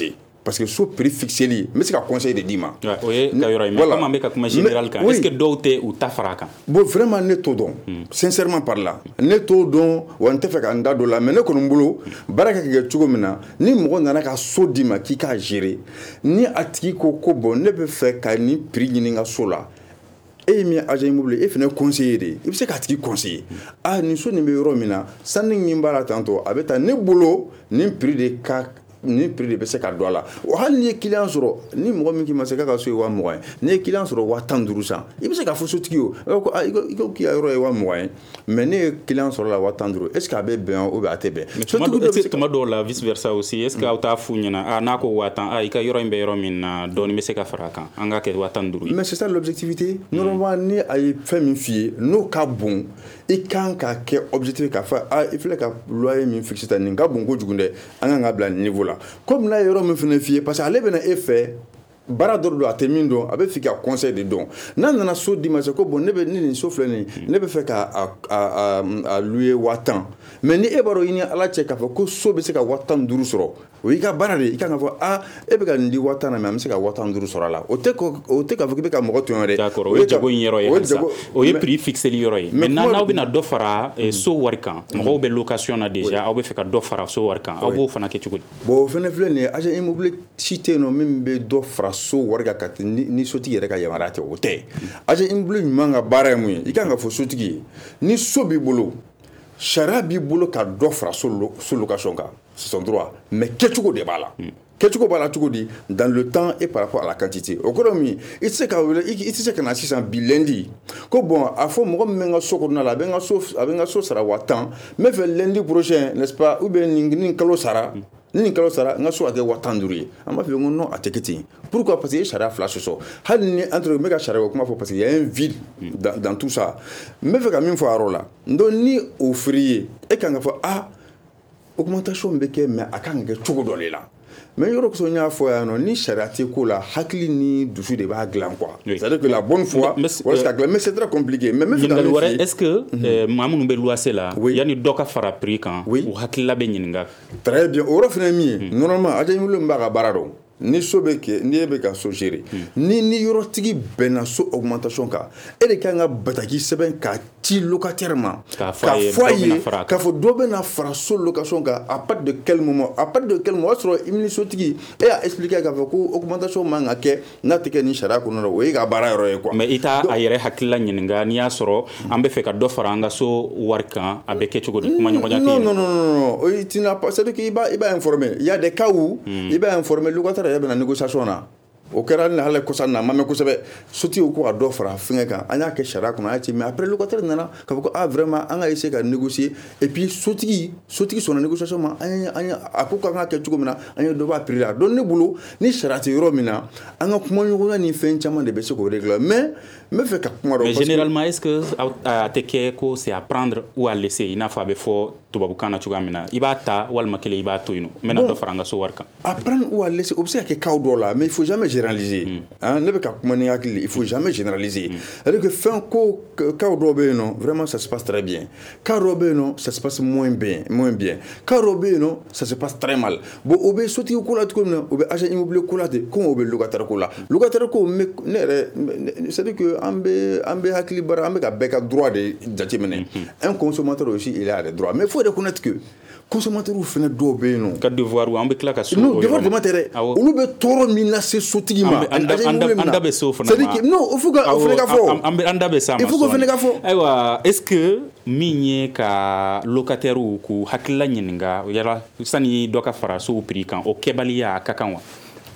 parce que so prix fixé li mais c'est ka conseil de dima oui ka yoro mais comment be ka kuma général kan est-ce que d'autres ou ta faraka bon vraiment ne to don sincèrement par là ne to don wa nte fe ka nda do la mais ne kono mbolo baraka ke tugo mina ni mo nana ka so dima ki ka gérer ni atiki ko ko bon ne be fe ka ni prix ni nga so la et mi agent immobilier e fene conseiller de il se ka tiki conseiller ah ni so ni be yoro mina sanni ni mbara tanto abeta ne bolo ni prix de ka ni prix de bese ka do la o hal ni client soro ni mo mi ki ma se ka ka so wa mo ni client soro wa tanduru sa il se ka fo so tiki o ko ko ki yoro wa mo mais ni client soro la wa tanduru est ce ka be ben o be atebe so to ma do la vice versa aussi est ce que auta fu nyina ah na ko wa tan ah ika yoro mbe yoro min na do ni me se ka faraka anga ke wa tanduru mais c'est ça l'objectivité normalement ni ay fait min fie no ka bon et quand ka ke objectif ka fa ah il fallait ka loyer min fixe ta ni ka bon ko jugunde anga nga bla niveau là comme là yoro me fene fie parce que ale bena effet bara do do atemindo abe fika conseil de don nan na so dimanche ko bon ne be ni so fleni ne be fe ka a a a louer watan mais ni e baro ini ala che ka fa ko so be se ka watan duru soro o yi ka bara de ka fa ah e be ka ndi watan na me se ka watan duru soro la o te ko o te ka fa be ka mo to yore d'accord o jago yero ye ça o ye prix fixé li yoro ye mais nan na obina do fara so warkan mo be location na déjà o be fe ka do fara so warkan o bo fana ke chugul bo fene fleni agent immobilier cité no même be do fara so warga kat ni, ni sotigi yɛrɛ ka yamara tɛ o tɛ agent immobilier ɲuman ka baara ye mun ye i kan ka fɔ sotigi ni so b'i bolo sariya b'i bolo ka dɔ fara so, lo, so location kan c'est son droit mais kɛcogo de b'a la mm. kɛcogo b'a la cogo di dans le temps et par rapport à la quantité o kɔrɔ min i tɛ se ka wele i tɛ se ka na sisan bi lundi ko bon a fɔ mɔgɔ min bɛ n ka so kɔnɔna la a bɛ n ka so a bɛ n ka so sara wa tan n bɛ fɛ lundi prochain n'est-ce pas ou bien nin nin kalo sara ni kalo sara nga so ake watanduru ye ama fe ngo no ateketi pourquoi parce que charia flash so hal ni entre mega charia ko ma fo parce qu'il y a un vide dans, dans tout ça me fe ka min fo arola ndo ni offrier e kan nga fo ah augmentation mbeke mais akanga ke chugo dole la mais yoro ko nya fo ya no ni charia te ko la hakli ni dusu de ba glan quoi c'est à dire que la bonne foi voilà que mais c'est très compliqué mais me fe ka est-ce que mamu be loise la yani doka fara prix kan ou hakli la be nyinga très bien oro fena mi normalement aja yimulo mbaga barado ni sobe ke ni be ka so gérer ni ni yoro tigi bena so augmentation ka e de kanga bataki seben ka ti locataire ma ka foyer ka fo do bena fara so location ka à partir de quel moment à partir de quel moment so imni so tigi e a expliquer ka ko augmentation manga ke na tike ni shara ko no we ga bara ro e quoi mais ita ayere hakilla nyinga ni asoro ambe fe ka do fara nga so warkan abeke chugo de kuma nyonya non non non non tu n'as pas c'est que il va il va informer il y a des cas où il va informer locataire ya bena négociation na o kɛra ni hala kosa na mame kosɛbɛ soti ko ka dɔ fara fɛngɛ kan an y'a kɛ sariya kɔnɔ a y'a ci mais après locataire nana k'a fɔ ko ah vraiment an ka essayer ka négocier et puis sotigi sotigi sɔnna négociation ma an ye an ye a ko kan ka kɛ cogo min na an ye dɔ b'a prix la donc ne bolo ni sariya tɛ yɔrɔ min na an ka kuma ɲɔgɔnya ni fɛn caman de bɛ se k'o régler mais n bɛ fɛ ka kuma dɔ mais généralement est-ce que a tɛ kɛ ko c'est à prendre ou à laisser i n'a fɔ a bɛ fɔ tubabukan na cogoya min na i b'a ta walima kelen i b'a to yen nɔ n bɛna dɔ fara an ka so wari kan à prendre ou à laisser o bɛ se ka kɛ cas dɔw la mais il faut jamais généraliser mm. hein ne be ka kuma ni hakili il faut jamais généraliser c'est à dire que fin ko cas dɔw bɛ yen non vraiment ça se passe très bien cas dɔw bɛ yen non ça se passe moins bien moins bien cas dɔw bɛ yen non ça se passe très mal bon o bɛ sotigi ko la cogo min na o bɛ agent immobilier ko la ten comme o bɛ locataire ko la locataire ko ne yɛrɛ c'est à dire que an bɛ an bɛ hakili baara an bɛ ka bɛɛ ka droit de jateminɛ un consommateur aussi il a des droits mais il faut reconnaître que consommateur fana dɔw bɛ yen nɔ ka devoir an bɛ tila ka so non devoir de ma tɛ dɛ olu bɛ tɔɔrɔ min lase sotigi ma an da bɛ so fana ma non il faut que o fana ka fɔ an da bɛ sa ma il faut que fana ka fɔ ayiwa est-ce que min ye ka locataire k'u hakilila ɲininka yala sani dɔ ka fara so prix kan o kɛbaliya a ka kan wa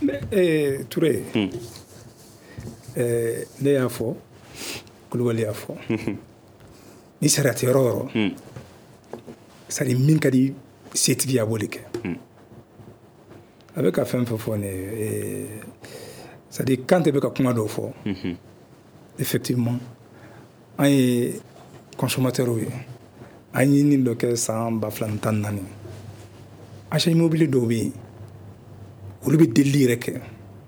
eh Touré eh ne y'a fɔ Kulubali y'a fɔ ni sariya tɛ yɔrɔ o yɔrɔ c'est-à-dire min ka di setigi a b'o de kɛ a bɛ ka fɛn fɛn fɔ ne ye c'est-à-dire quand bɛ ka kuma dɔw fɔ effectivement an ye consommateurs ye an ye nin dɔ kɛ san ba fila ni tan ni naani agent immobilier dɔw bɛ yen olu bɛ delili yɛrɛ kɛ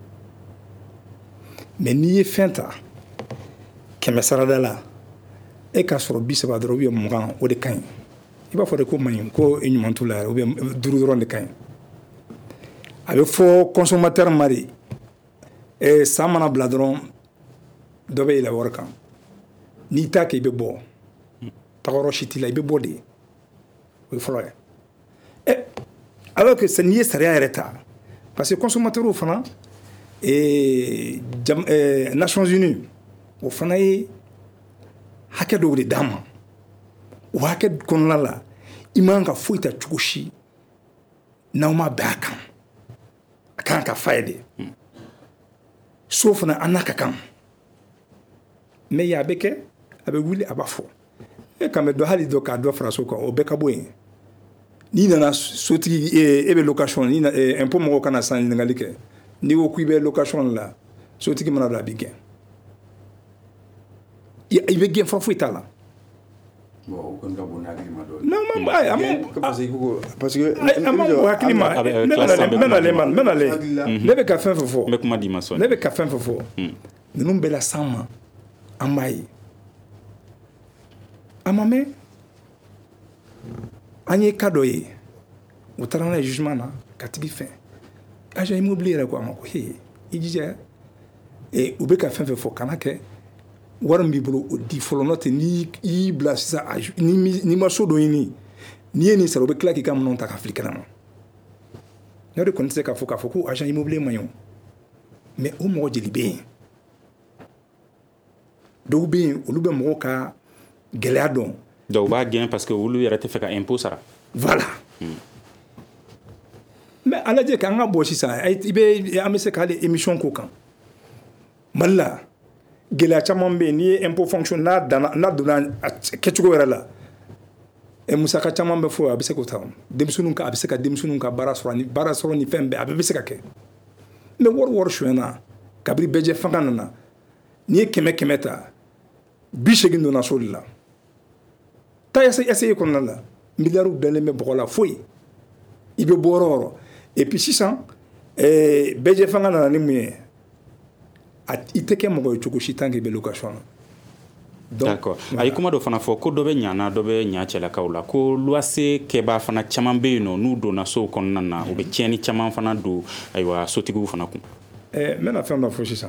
mais n'i ye fɛn ta kɛmɛ sarada la e k'a sɔrɔ bi saba dɔrɔn ou bien mugan o de ka ɲi i b'a fɔ de ko man ɲi ko ɲuman t'u la ou bien duuru dɔrɔn de ka ɲi a bɛ fɔ consommateur ma de eh, san mana bila dɔrɔn dɔ bɛ yɛlɛ wari kan n'i ta kɛ i bɛ bɔ tagayɔrɔ si t'i la i bɛ bɔ de o ye fɔlɔ ye eh, alors que n'i ye sariya yɛrɛ ta parce que consommateur fana eh, jam, eh, Nations Unies o fana ye hakɛ dɔw de d'an ma o hakɛ kɔnɔna la i man ka foyi ta cogo si n'aw ma bɛn a kan a kan ka fa ye de so fana an n'a ka kan mais a bɛ kɛ a bɛ wuli a b'a fɔ e kan bɛ dɔ hali dɔ k'a dɔ fara so kan o bɛɛ ka bɔ yen n'i nana sotigi e bɛ location ni impôt mɔgɔw kana san ɲininkali kɛ n'i ko k'i bɛ location la sotigi mana don a b'i gɛn i bɛ gɛn fɔ foyi t'a la. Bon, o kɔni ka bon ni hakili ma dɔɔni. Non, non, ayi, a ma parce que ko parce que a ma bon hakili ma. N bɛ nalen man, n bɛ nalen. Ne bɛ ka fɛn fɛn fɔ. N bɛ kuma di ma sɔn. Ne bɛ ka fɛn fɛn fɔ. Ninnu bɛɛ la s'an ma, an b'a ye. A ma mɛn. An ye cas dɔ ye. U taara n'a ye jugement na ka tigi fɛn. Agent immobilier yɛrɛ ko a ma ko he, i jija. Et u bɛ ka fɛn fɛn fɔ kana kɛ. Wari min b'i bolo o di fɔlɔ n'o tɛ n'i y'i bila sisan n'i ma so dɔ ɲini n'i ye nin sara o bɛ tila k'i ka minɛnw ta ka fili kɛnɛ ma ne de kɔni tɛ se k'a fɔ k'a fɔ ko agent immobilier man ɲi o mais o mɔgɔ jeli bɛ yen dɔw bɛ yen olu bɛ mɔgɔw ka gɛlɛya dɔn. dɔw b'a gɛn parce que olu yɛrɛ tɛ fɛ ka impôt sara. voilà mais a lajɛ k'an ka bɔ sisan i bɛ an bɛ se k'ale émission k'o kan Mali la. Gɛlɛya caman bɛ yen n'i ye impôt fonction n'a donna n'a donna a kɛcogo yɛrɛ la musaka caman bɛ fɔ a bɛ se k'o ta denmisɛnninw ka a bɛ se ka denmisɛnninw ka baara sɔrɔ ni baara sɔrɔ ni fɛn bɛɛ a bɛɛ bɛ se ka kɛ mais wari wari sonyɛna kabini bɛɛ fanga nana n'i ye kɛmɛ kɛmɛ ta bi seegin donna so de la ta essaye kɔnɔna la miliyariw dalen bɛ bɔgɔ la foyi i bɛ bɔ yɔrɔ o yɔrɔ et puis sisan bɛɛ fanga nana ni mun ye. I tɛ kɛ mɔgɔ ye cogo si tant que i bɛ location na. D'accord. A ye kuma dɔ fana fɔ ko dɔ bɛ ɲana dɔ bɛ ɲa cɛlakaw la ko luwanse kɛbaa fana caman bɛ yen nɔ n'u donna sow kɔnɔna na u bɛ tiɲɛni caman fana don ayiwa sotigiw fana kun. N bɛna fɛn dɔ fɔ sisan.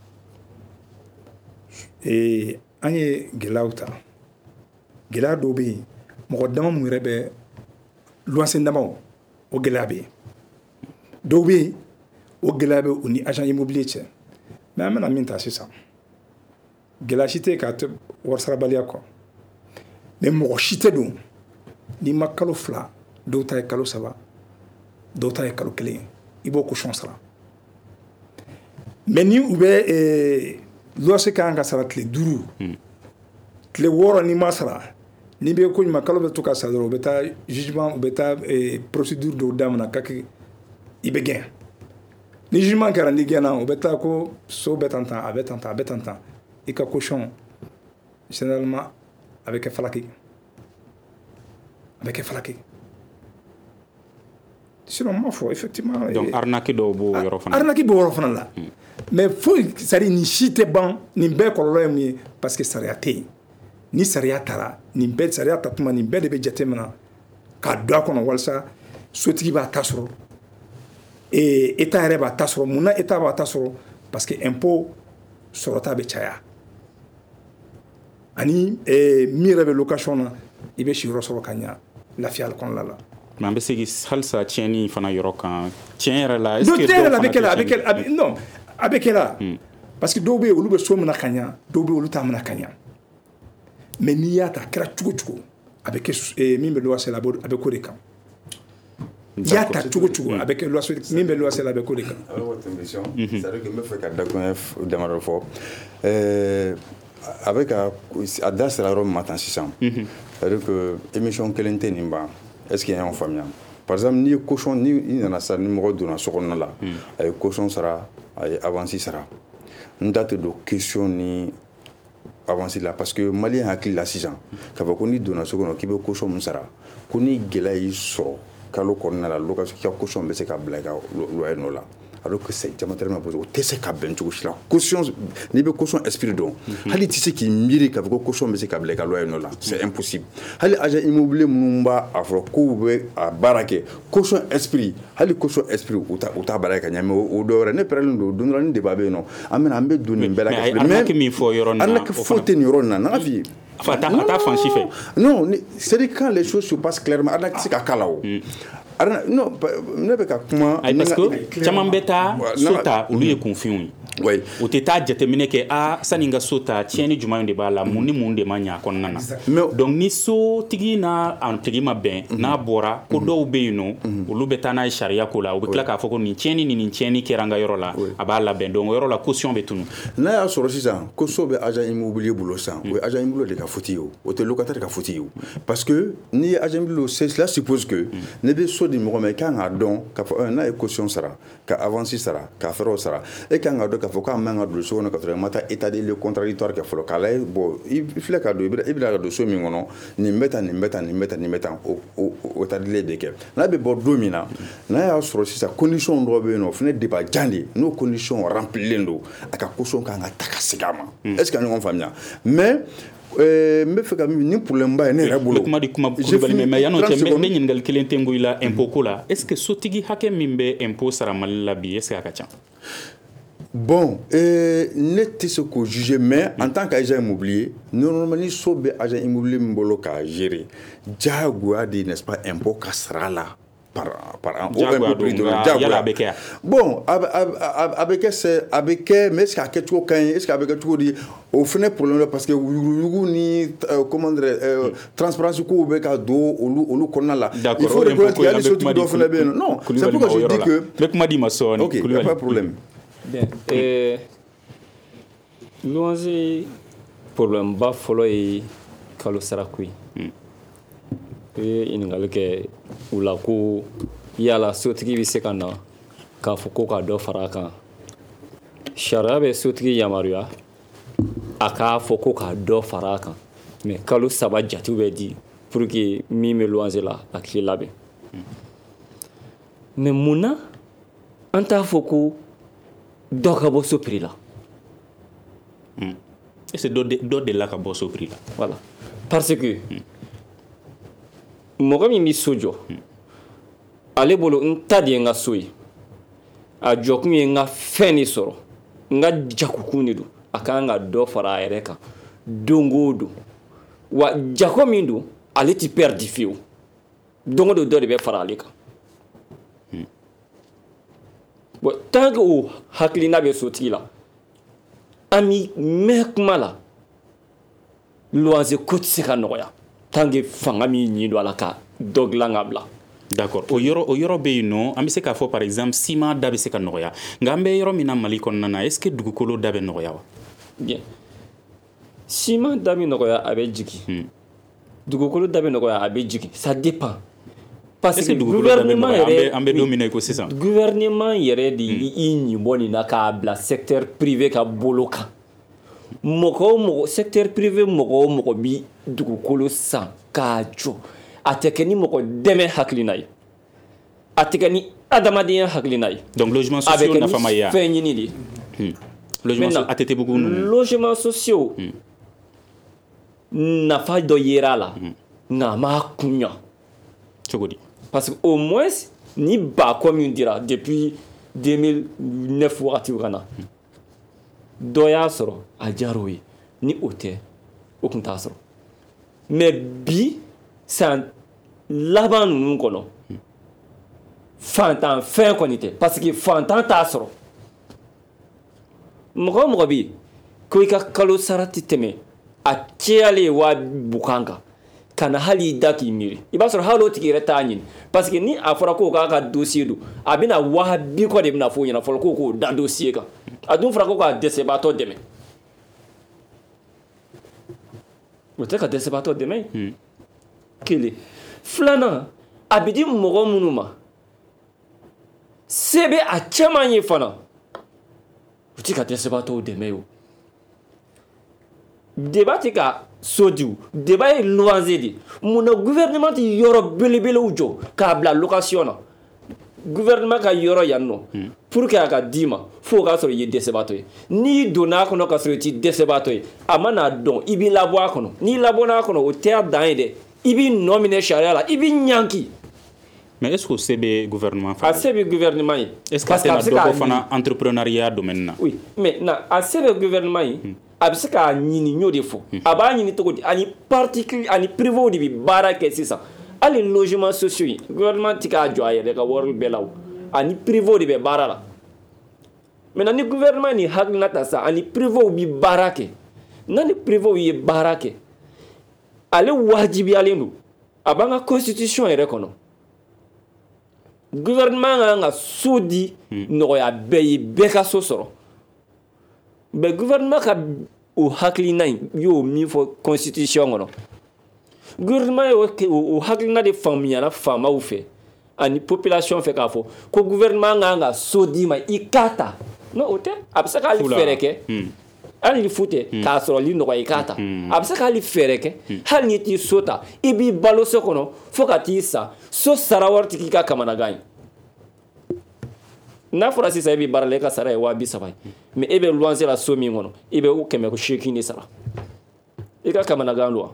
An ye gɛlɛyaw ta gɛlɛya dɔw bɛ yen mɔgɔ dama minnu yɛrɛ bɛ luwanse damaw o gɛlɛya bɛ yen dɔw bɛ yen o gɛlɛya bɛ u ni agent immobilier cɛ. Mais an bɛna min ta sisan gɛlɛya si tɛ k'a to wari sarabaliya kɔ mais mɔgɔ si tɛ don n'i ma kalo fila dɔw ta ye kalo saba dɔw ta ye kalo kelen i b'o caution sara mais ni u bɛ luwanse ka kan ka sara tile duuru tile wɔɔrɔ n'i ma sara n'i bɛ ko ɲuman kalo bɛ to ka sara dɔrɔn u bɛ taa jugement u bɛ taa procédure dɔw daminɛ ka kɛ i bɛ gɛn. Ni jugement kɛra ni gɛnna o bɛ taa ko so bɛ tan tan a bɛ tan tan a bɛ tan tan i ka caution généralement a bɛ kɛ falaki a bɛ kɛ falaki sinon n m'a fɔ effectivement. donc arnaque dɔw b'o yɔrɔ fana. arnaque b'o yɔrɔ fana la mais foyi c'est à dire nin si tɛ ban nin bɛɛ kɔlɔlɔ ye mun ye parce que sariya tɛ yen ni sariya taara nin bɛɛ sariya ta tuma nin bɛɛ de bɛ jate minɛ k'a don a kɔnɔ walasa sotigi b'a ta sɔrɔ. Et état yɛrɛ b'a ta sɔrɔ mun na état b'a ta sɔrɔ parce que impôt sɔrɔta bɛ caya ani min yɛrɛ bɛ location na i bɛ si yɔrɔ sɔrɔ ka ɲa lafiya kɔnɔna la. mais an bɛ segin halisa tiɲɛni fana yɔrɔ kan tiɲɛ yɛrɛ la. est-ce que dɔw fana tɛ tiɲɛni non a bɛ kɛ la parce que dɔw bɛ yen olu bɛ so minɛ ka ɲa dɔw bɛ yen olu t'a minɛ ka ɲa mais n'i y'a ta a kɛra cogo cogo a bɛ kɛ min bɛ luwanse la a bɛ k'o de kan. I y'a ta cogo cogo a bɛ kɛ luwanse min bɛ luwanse la a bɛ k'o de kan. Alors votre émission, c'est-à-dire que n bɛ fɛ ka dakunya damadɔ fɔ a bɛ ka a da sera yɔrɔ min ma tan sisan c'est-à-dire que émission kelen tɛ nin ban est-ce que y'an faamuya par exemple n'i ye caution ni i nana sa ni mɔgɔ donna so kɔnɔna la a ye caution sara a ye avance sara n da tɛ don question ni avance la parce que maliyɛn hakili la sisan k'a fɔ ko n'i donna so kɔnɔ k'i bɛ caution min sara ko ni gɛlɛya y'i sɔrɔ kalo kɔnɔna la location ka caution bɛ se ka bila i ka loyer nɔ la alors que c'est diamétralement opposé o tɛ se ka bɛn cogo si la caution n'i bɛ caution esprit dɔn hali tɛ se k'i miiri k'a fɔ ko caution bɛ se ka bila i ka loyer nɔ la c'est impossible hali agent immobilier minnu b'a a fɔ k'u bɛ a baara kɛ caution esprit hali caution esprit u t'a u t'a baara kɛ ka ɲɛ mais o dɔ wɛrɛ ne pɛrɛlen don don dɔ la ni débat bɛ yen nɔ an bɛna an bɛ don nin bɛɛ la mais arnaque min fɔ yɔrɔ nin na arnaque foyi tɛ nin yɔrɔ nin na n'an ka f'i ye enfin a t'a fan si fɛ non c'est quand les choses se passent clairement arnaque tɛ se ka k'a la o non ne bɛ ka kuma parce que caman bɛ taa so ta olu ye kunfinw ye oui o tɛ taa jateminɛ kɛ a sani n ka so ta tiɲɛni jumɛn de b'a la mun ni mun de ma ɲɛ a kɔnɔna na donc ni sotigi n'a a tigi ma bɛn n'a bɔra ko dɔw bɛ yen nɔ olu bɛ taa n'a ye sariya ko la u bɛ tila k'a fɔ ko nin tiɲɛni ni nin tiɲɛni kɛra n ka yɔrɔ la a b'a labɛn donc o yɔrɔ la caution bɛ tunu n'a y'a sɔrɔ sisan ko so bɛ agent immobilier bolo sisan o ye agent immobilier de ka faute ye o o tɛ locataire ka faute ye o parce que n'i ye agent immobilier cela suppose que ne bɛ so di mɔgɔ ma i kan k'a dɔn k'a fɔ n'a ye caution sara ka avance sara ka fɛɛrɛw sara e kan k'a dɔn k'a fɔ k'a man ka don so kɔnɔ ka sɔrɔ i ma taa état de lieu contradictoire kɛ fɔlɔ k'a lajɛ bon i filɛ ka don i bɛna ka don so min kɔnɔ nin bɛ tan nin bɛ tan nin bɛ tan nin bɛ tan o o état de lieu de kɛ n'a bɛ bɔ don min na n'a y'a sɔrɔ sisan condition dɔw bɛ yen nɔ o fana débat jan de n'o condition remplilen don a ka caution kan ka ta ka segin a ma est ce que a ɲɔgɔn faamuya mais n bɛ fɛ ka min ni problème ba ye ne yɛrɛ bolo kuma di kuma Kulibali mais yan'o cɛ n bɛ ɲininkali kelen tɛ n ko i la impôt ko la est ce que sotigi hakɛ min bɛ impôt sara Mali la bi est ce que a ka ca bon euh, ne tɛ se k'o juger mais en tant qu'agent immobilier normalement ni so bɛ agent immobilier min bolo k'a gérer diyagoya de n'est-ce pas impôt ka sara la par par an diyagoya don nka yala a bɛ kɛ yan bon a a bɛ kɛ c'est a bɛ kɛ mais est ce que a kɛcogo ka ɲi est ce que a bɛ kɛ cogo di o fana problème parce que yuguyugu ni comment dire transparence kow bɛ ka don olu olu kɔnɔna la il faut reconnaître qu'il y a des sotigi dɔ fana bɛ yen non c'est pourquoi je dis que n bɛ kuma di ma sɔɔni ok il y a pas de problème. Bien. Euh, loyer problème ba fɔlɔ ye kalo sara ko ye i ye ɲininkali kɛ u la ko yala sotigi bɛ se ka na k'a fɔ ko ka dɔ fara a kan sariya bɛ sotigi yamaruya a k'a fɔ ko ka dɔ fara a kan mais kalo saba jatew bɛ di pour que min bɛ loyer la a k'i labɛn mais mun na an t'a fɔ ko dɔ ka bɔ so prix la est ce que dɔ de la ka bɔ so prix la voilà parce que mɔgɔ min bɛ so jɔ ale bolo n ta de ye n ka so ye a jɔkun ye n ka fɛn de sɔrɔ n ka jagokun de don a kan ka dɔ fara a yɛrɛ kan don o don wa jago min don ale tɛ perdre fiyewu don o don dɔ de bɛ fara ale kan bon tant que o hakilina bɛ sotigi la an bɛ mɛn kuma la loyer ko tɛ se ka nɔgɔya tant que fanga min ɲi don a la ka dɔ dilan ka bila. d'accord o yɔrɔ o yɔrɔ bɛ yen nɔ an bɛ se k'a fɔ par exemple ciment da bɛ se ka nɔgɔya nka an bɛ yɔrɔ min na Mali kɔnɔna na est ce que dugukolo da bɛ nɔgɔya wa. bien ciment da bɛ nɔgɔya a bɛ jigin dugukolo da bɛ nɔgɔya a bɛ jigin ça dépend. parce que gouvernement yɛrɛ an bɛ don min na i ko sisan gouvernement yɛrɛ de y'i ɲi bɔ nin na k'a bila secteur privé ka bolo kan mɔgɔ o mɔgɔ secteur privé mɔgɔ o mɔgɔ bi dugukolo san k'a jɔ a tɛ kɛ ni mɔgɔ dɛmɛ hakilina ye a tɛ kɛ ni adamadenya hakilina ye donc logement sociaux nafa ma ye a bɛ kɛ ni fɛn ɲini de ye logement a tɛ tɛ bugu ninnu logement sociaux nafa dɔ yera a la nka a ma kun ɲa cogo di. parce que au moins ni ba ko min dira depuis deux mille neuf wagati ka na dɔ y'a sɔrɔ a diyara o ye ni o tɛ o tun t'a sɔrɔ mais bi san laban ninnu kɔnɔ fantan fɛn kɔni tɛ parce que fantan t'a sɔrɔ mɔgɔ o mɔgɔ bɛ yen ko i ka kalo sara tɛ tɛmɛ a cɛyalen ye waa bukan kan ka na hali i da k'i miiri i b'a sɔrɔ hali o tigi yɛrɛ t'a ɲini parce que ni a fɔra k'o k'a ka dossier don a bɛna waa bi kɔ de bɛna f'o ɲɛna fɔlɔ k'o k'o da dossier kan a dun fɔra ko k'a dɛsɛbaatɔ dɛmɛ o tɛ ka dɛsɛbaatɔ dɛmɛ kelen filanan a bɛ di mɔgɔ minnu ma se bɛ a caman ye fana o tɛ ka dɛsɛbaatɔw dɛmɛ o débat tɛ ka so di débat ye loyer de mun na gouvernement tɛ yɔrɔ belebelew jɔ k'a bila location na gouvernement ka yɔrɔ yan nɔ pour que a ka d'i ma fo k'a sɔrɔ i ye dɛsɛbaatɔ ye n'i donna a kɔnɔ ka sɔrɔ i ti dɛsɛbaatɔ ye a ma n'a dɔn i b'i labɔ a kɔnɔ n'i labɔn'a kɔnɔ o tɛ a dan ye dɛ i b'i nɔ minɛ sariya la i b'i ɲanki. mais est-ce que c'est le gouvernement a se bɛ gouvernement ye est-ce que c'est na dɔgɔ fana entrepreneuriat domaine na oui mais na a se bɛ gouvernement ye a bɛ se k'a ɲini n y'o de fɔ a b'a ɲini cogo di ani particulier ani privé de bɛ baara kɛ sisan hali logement sociaux yi gouvernement ti k'a jɔ a yɛrɛ ka wari bɛɛ la o ani privé de bɛ baara la maintenant ni gouvernement ni hakilina ta sa ani privé bɛ baara kɛ n'a ni privé ye baara kɛ ale wajibiyalen don a b'an ka constitution yɛrɛ kɔnɔ gouvernement kan ka so di nɔgɔya bɛɛ ye bɛɛ ka so sɔrɔ mais gouvernement ka o hakilina in y'o min fɔ constitution kɔnɔ gouvernement y'o hakilina de faamuyala faamaw fɛ ani population fɛ k'a fɔ ko gouvernement kan ka so di ma i k'a ta non o tɛ a bɛ se k'ale fɛɛrɛ kɛ hali ni fu tɛ k'a sɔrɔli nɔgɔya i k'a ta a bɛ se k'ale fɛɛrɛ kɛ hali ni t'i so ta i b'i balo so kɔnɔ fo ka t'i sa so sara wari tɛ k'i ka kamanagan ye n'a fɔra sisan i bɛ baara la i ka sara ye waa bi saba ye mais e bɛ luwanse la so min kɔnɔ i bɛ o kɛmɛ seegin de sara i ka kamanagan don wa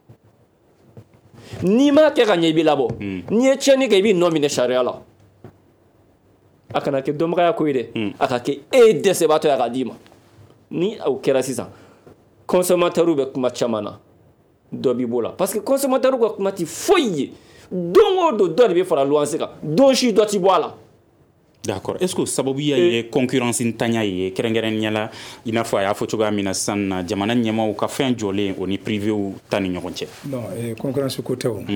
n'i m'a kɛ ka ɲɛ i bɛ labɔ n'i ye tiɲɛni kɛ i b'i nɔ minɛ sariya la a kana kɛ dɔnbagaya ko ye dɛ a ka kɛ e ye dɛsɛbaatɔ ye a ka d'i ma ni o kɛra sisan consommateur bɛ kuma caman na dɔ b'i b'o la parce que consommateur ka kuma ti foyi ye don o don dɔ de bɛ fara luwanse kan don si dɔ ti bɔ a la. d'accord est-ce que sababuya ye concurrence ntanya ye kɛrɛnkɛrɛnnenya la i n'a fɔ a y'a fɔ cogoya min na sisan na jamana ɲɛmaaw ka fɛn jɔlen o ni privéw ta ni ɲɔgɔn cɛ. non eh, concurrence ko tɛ o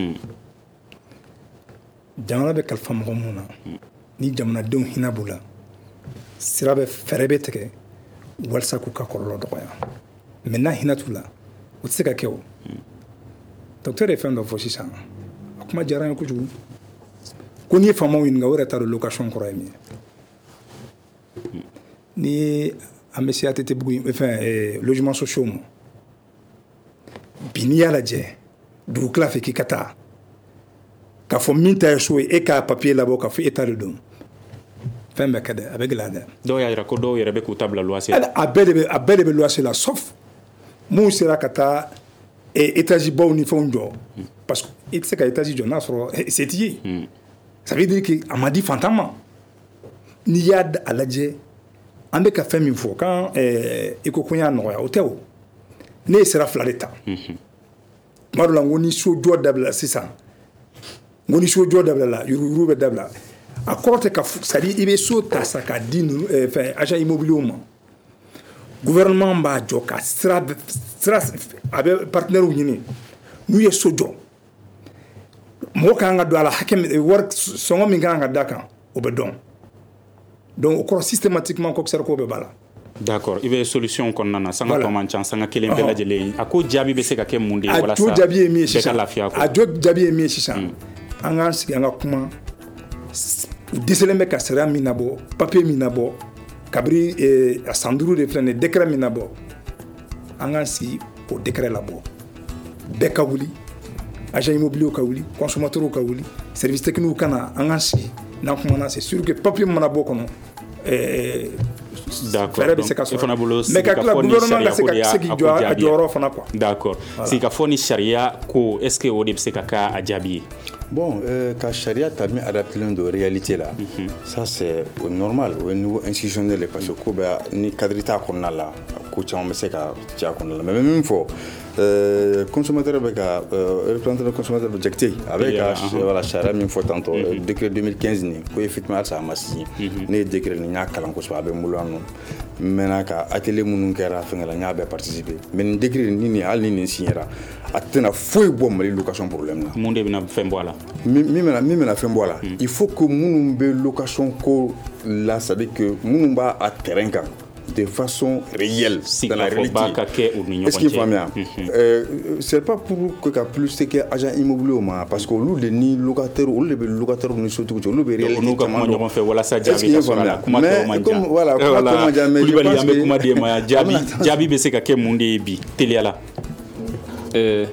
jamana bɛ kalifa mɔgɔ minnu na ni jamanadenw hinɛ b'u la sira bɛ fɛɛrɛ bɛ tigɛ walasa k'u ka kɔlɔlɔ dɔgɔya mais n'a hinɛ t'u la o tɛ se ka kɛ o docteur ye fɛn dɔ fɔ sisan a kuma diyara n ye kojugu ko n'i ye faamaw ɲininka o yɛrɛ t'a dɔn location kɔrɔ ye min ye ni an bɛ se A T T bugu fɛn logement sociaux ma bi n'i y'a lajɛ dugu tila fɛ k'i ka taa k'a fɔ min ta ye so ye e k'a papier labɔ k'a fɔ e ta de don fɛn bɛɛ kɛ dɛ a bɛ gɛlɛya dɛ. dɔw y'a jira ko dɔw yɛrɛ bɛ k'u ta bila luwanse la. a bɛɛ de bɛ a bɛɛ de bɛ luwanse la sauf mun sera ka taa étage baw ni fɛnw jɔ parce que i tɛ se ka étage jɔ n'a sɔrɔ se t'i ye. ça veut dire que a ma di fantan ma n'i y'a a lajɛ an bɛ ka fɛn min fɔ kan i ko ko n y'a nɔgɔya o tɛ o ne ye sira fila de ta tuma dɔ la n ko ni so jɔ dabila sisan n ko ni so jɔ dabila la yuruguyurugu bɛ dabila a kɔrɔ tɛ ka c'est à dire i bɛ so ta sa k'a di ninnu fɛn agent immobilier ma gouvernement b'a jɔ ka sira sira a bɛ partenaires ɲini n'u ye so jɔ mɔgɔ kan ka don a la hakɛ min wari sɔngɔ min kan ka d'a kan o bɛ dɔn donc o kɔrɔ systématiquement commissaire ko bɛ b'a la. d'accord i bɛ solution kɔnɔna na sanga tɔ man ca sanga kelen bɛɛ lajɛlen a ko jaabi bɛ se ka kɛ mun de ye walasa a jo jaabi ye min ye sisan bɛɛ ka lafiya a jo jaabi ye min ye sisan an k'an sigi an ka kuma u dɛsɛlen bɛ ka sariya min nabɔ papier min nabɔ kabiri a san duuru de filɛ nin ye décret min nabɔ an k'an sigi o décret labɔ bɛɛ ka wuli agent immobilier ka wuli consommateur ka wuli service technique ka na an k'an sigi n'an kumana c'est sûr que papier min mana bɔ kɔnɔ ɛɛ d'accord fɛɛrɛ bɛ se ka i fana bolo mais ka tila gouvernement ka se ka se k'i jɔ a jɔyɔrɔ fana quoi. d'accord sigikafɔ ni sariya ko est ce que o de bɛ se ka kɛ a jaabi ye. bon euh, ka sariya ta min adaptelen don réalité la mm-hmm. ça c'est normal au niveau institutionnel parce que ko bɛ ni cadre t'a kɔnɔna la ko caman bɛ se ka ci a kɔnɔna la mais min fɔ euh, consommateur bɛ ka euh, représentant de consommateur bɛ jɛkite a bɛ ka voilà sariya min fɔ tantôt mm-hmm. décret deux mille quinze nin ko effectivement halisa a ma signé mm-hmm. ne ye décret nin n y'a kalan kosɛbɛ a bɛ n bolo yan nɔ maintenant ka atelier minnu kɛra fɛngɛ la n y'a bɛɛ participer mais nin décret ni nin hali ni nin signera a tɛna foyi bɔ Mali location problème na. mun de bɛna fɛn bɔ a la. min bɛna min bɛna fɛn bɔ a la il faut que minnu bɛ location ko la c'est à dire que minnu b'a a terrain kan de façon réelle dans la réalité est-ce qu'il faut bien euh, c'est pas pour que ka plus que agent immobilier ma parce que olu de ni locataire olu de bɛ locataire ni so tugu olu bɛ réalité olu ka kuma ɲɔgɔn fɛ walasa jaabi ka sɔrɔ a la kuma tɔ man ca voilà kuma tɔ man ca mais je pense que an bɛ kuma di ma jaabi jaabi bɛ se ka kɛ mun de ye bi teliya la. Euh,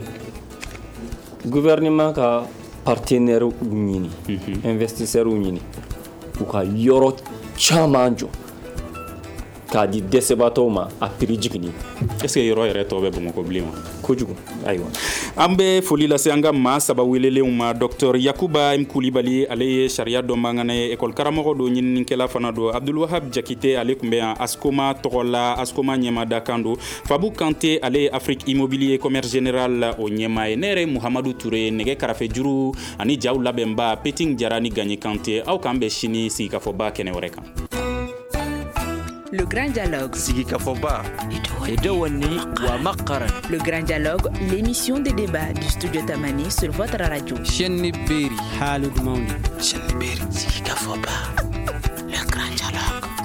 gouvernement ka partenaire ɲini investisseur ɲini u ka yɔrɔ caman jɔ k'a di dɛsɛbaatɔw ma a prix jigini. est ce que yɔrɔ yɛrɛ tɔ bɛ Bamakɔ bilen wa? Kojugu, ayiwa. An bɛ foli lase an ka maa saba welelenw ma. Docteur Yakuba M. Kulibali, ale ye sariya dɔnbagana ye, école karamɔgɔ don, ɲininikɛla fana don. Abdulwahab Jakite, ale tun bɛ yan Askoma tɔgɔ la, Askoma ɲɛmaada kan don. Fabou Kante, ale ye Afrique Immobilier Commerce Général o ɲɛmaa ye. Ne yɛrɛ Muhamadu Ture, nɛgɛ karafe juru ani jaw labɛnba Peting Jara ni Gagné Kante. Aw k'an bɛ sini sigikafɔba kɛnɛ wɛrɛ kan. Le Grand Dialogue. Sigi Kafoba. Idewani wa Makaran. Le Grand Dialogue, l'émission des débats du studio Tamani sur votre radio. Chenni Beri. Halid Mauni. Chenni Beri. Sigi Kafoba. Le Grand Dialogue.